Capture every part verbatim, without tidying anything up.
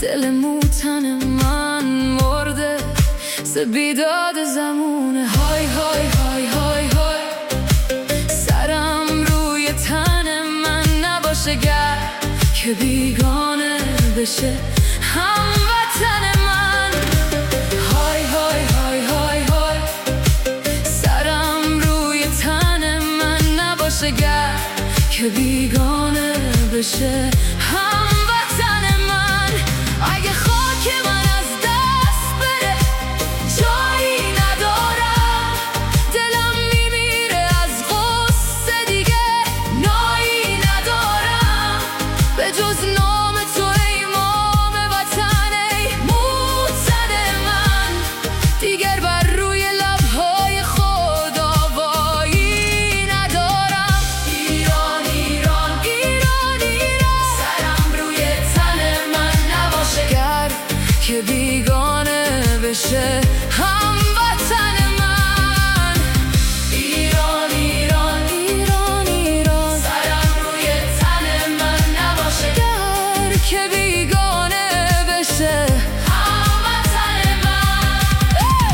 دل موتن من مرده ز بیداد زمونه. های های های های های سرم روی تن من نباشه گر که بیگانه بشه هموطن من. های های های های های سرم روی تن من نباشه گر که بیگانه بشه هموطن من. اگه خاک من از دست بره جایی ندارم، دلم میمیره از غصه دیگه نایی ندارم به جز نام تو ای امام وطن، ای موطن من. دیگر بر روی لبهای خود آوایی ندارم. ایران ایران ایران ایران سرم روی تن من نباشه گر که بیگانه بشه هموطن من. ایران ایران ایران ایران سرم روی تن من نباشه گر که بیگانه بشه هموطن من.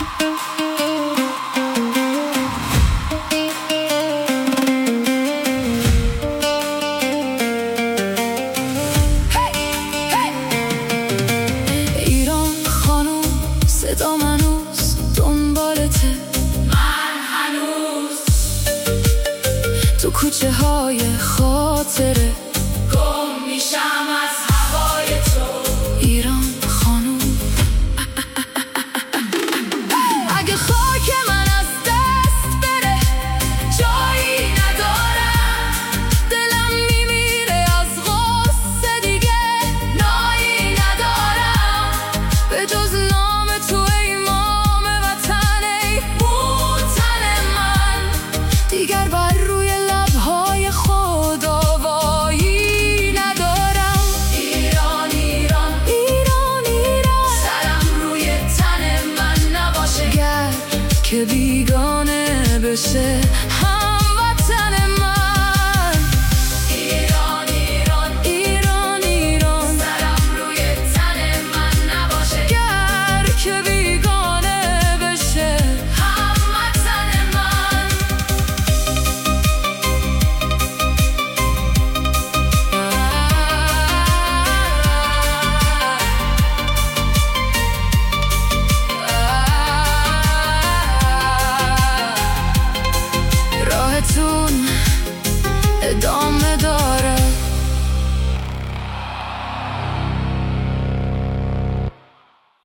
ایران خانم صدا منوز دنبالته، من هنوز تو کوچه های خاطره گم میشم از هوای تو. ایران خانم اگه خاک من از دست بره جایی ندارم، دلم میمیره از غصه دیگه نایی ندارم به جز نام تو ای امام وطن، ای موطن من. دیگر بر روی لبهای خود آوایی ندارم. ایران ایران ایران ایران سرم روی تن من نباشه گر که بیگانه بشه